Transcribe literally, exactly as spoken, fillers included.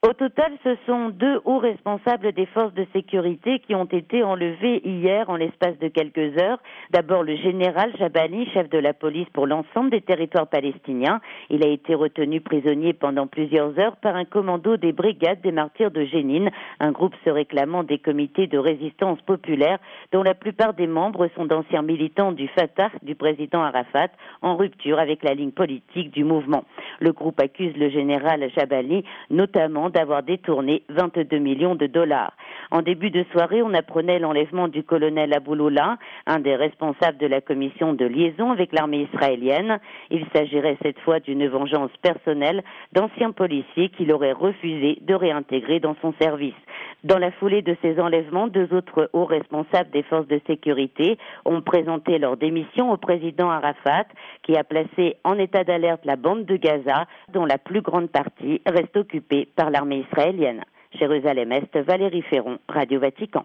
Au total, ce sont deux hauts responsables des forces de sécurité qui ont été enlevés hier en l'espace de quelques heures. D'abord, le général Jabali, chef de la police pour l'ensemble des territoires palestiniens. Il a été retenu prisonnier pendant plusieurs heures par un commando des brigades des martyrs de Jénine, un groupe se réclamant des comités de résistance populaire dont la plupart des membres sont d'anciens militants du Fatah, du président Arafat, en rupture avec la ligne politique du mouvement. Le groupe accuse le général Jabali notamment d'avoir détourné vingt-deux millions de dollars. En début de soirée, on apprenait l'enlèvement du colonel Abouloula, un des responsables de la commission de liaison avec l'armée israélienne. Il s'agirait cette fois d'une vengeance personnelle d'anciens policiers qu'il aurait refusé de réintégrer dans son service. Dans la foulée de ces enlèvements, deux autres hauts responsables des forces de sécurité ont présenté leur démission au président Arafat, qui a placé en état d'alerte la bande de Gaza, dont la plus grande partie reste occupée par l'armée israélienne. Jérusalem-Est, Valérie Ferron, Radio Vatican.